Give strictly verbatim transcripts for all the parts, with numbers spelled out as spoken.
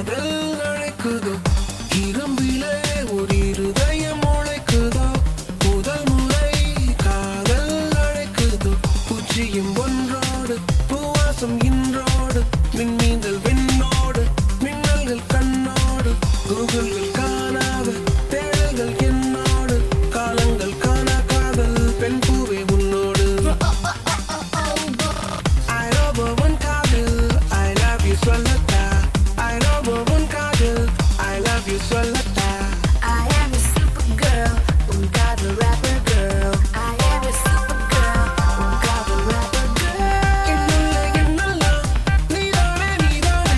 காதல் அழைக்குதோ இரும்பிலே ஒரு இருதயம் உழைக்குதோ முதல் முறை காதல் அழைக்குதோ பூச்சியும் ஒன்றோடு பூவாசம் இன்றோடு மின்மீன்கள் விண்ணோடு மின்னல்கள் கண்ணோடு கூகுள்கள் காணாத தேடல்கள் என்னோடு காலங்கள் காணா காதல் பெண் பூவே உன்னோடு I love one காதல் I love you சொல்லட்டா I love one காதல் I love you சொல்லட்டா I am a super girl, un காதல் rapper girl. I am a super girl, un காதல் rapper girl. என்னுள்ள என்னெல்லாம் நீதானே நீதானே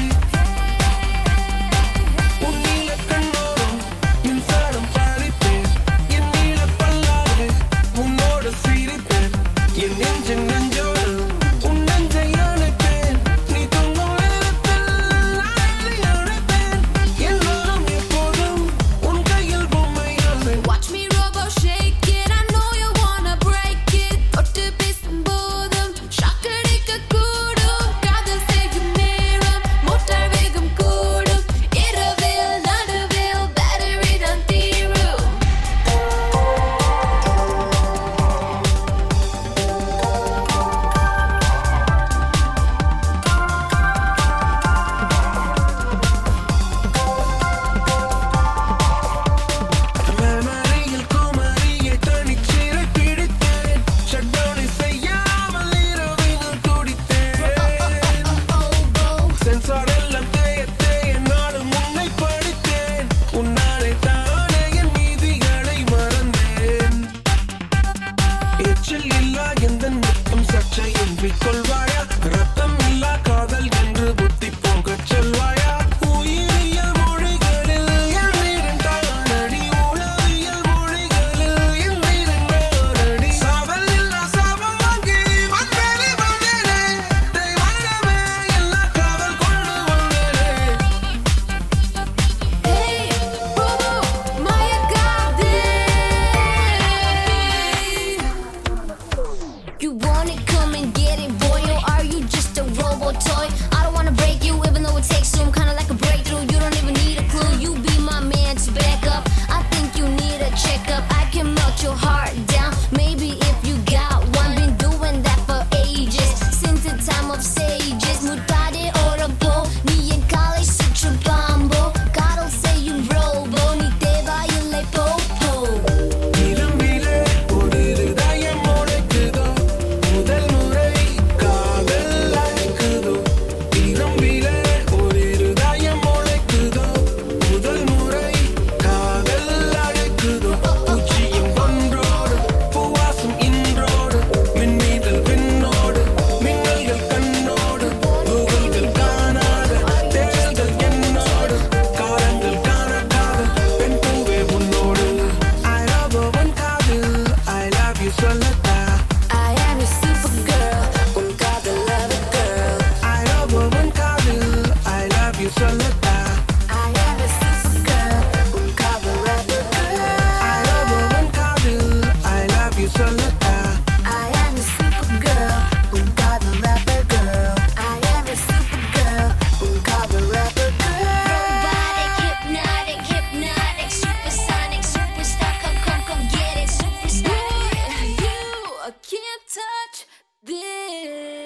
உன் நீல கண்ணோரம் மின்சாரம் பாரிப்பேன் என் நீல பல்லாலே உன்னோடு சிரிப்பேன் என் நெஞ்சின் நெஞ்சோடு உன் நெஞ்சை அணைப்பேன் நீ தூங்கும் நேரத்தில் அழைத்து அழைப்பேன் எல்லோரும் எப்போதும் உன் கையில் பொம்மையாவேன் Watch me robo shake it, I know you wanna break it. தொட்டு பேசும் போதும் shock அடிக்க கூடும். காதல் செய்யும் நேரம் மோட்டார் வேகம் கூடும். இரவில் நடுவில் battery தான் தீரும். மெமரியில் குமரியை தனிச்சிறை பிடித்தேன் ஷட்டவுனை செய்யாமல் இரவினில் துடித்தேன் சென்சார் எல்லாம் தேய தேய நாளும் உன்னை படித்தேன் உன்னாலே தானே என் நீதிகளை மறந்தேன் எச்சில் இல்லா எந்த நிற்கும் சர்ச்சையின்றி கொள்வாயா ரத்தம் இல்லா காதல் என்று புத்தி போகச் சொல்வாயா உயிரியல் மொழிகளில் என் நீரண்டானடி உளவியல் மொழிகளில் என் நீரண்டானடி சாவல் இல்லா சாபம் வாங்கி வந்தேனே வந்தேனே தெய்வானமே எல்லா காதல் கொண்டு வந்தேனே Hey, robo, Maya காதல். You want it, come and get it, boy, or are you just a robo toy? I don't wanna break you, even though it takes some kinda like a breakthrough. You don't even need a clue, you be my man to back up. I think you need a checkup. I can melt your heart down, maybe if you got one. Been doing that for ages, since the time of sages. Mutare orabo, ni en college such a bombo. God'll say you robo, ni te va ille popo. இரும்பிலே ஒரு இருதயம் உழைக்குதோ முதல் முறை காதல் அழைக்குதோ இரும்பிலே ஒரு இருதயம் உழைக்குதோ முதல் முறை காதல் அழைக்குதோ பூச்சியும் ஒன்றோடு பூவாசம் இன்றோடு மின்மீன்கள் விண்ணோடு மின்னல்கள் கண்ணோடு கூகுள்கள் காணாத தேடல்கள் என்னோடு காலங்கள் காணா காதல் பெண் பூவே உன்னோடு I love one காதல் I love you சொல்லட்டா I am a super girl, un காதல் lover girl. I love one காதல் I love you சொல்லட்டா I am a super girl, un காதல் rapper girl. I love one காதல் I love you சொல்லட்டா I am a super girl, un காதல் rapper girl. I am a super girl, un காதல் rapper girl. Robotic, hypnotic, hypnotic, supersonic, superstar, come, come, come get it, superstar. You can't touch this.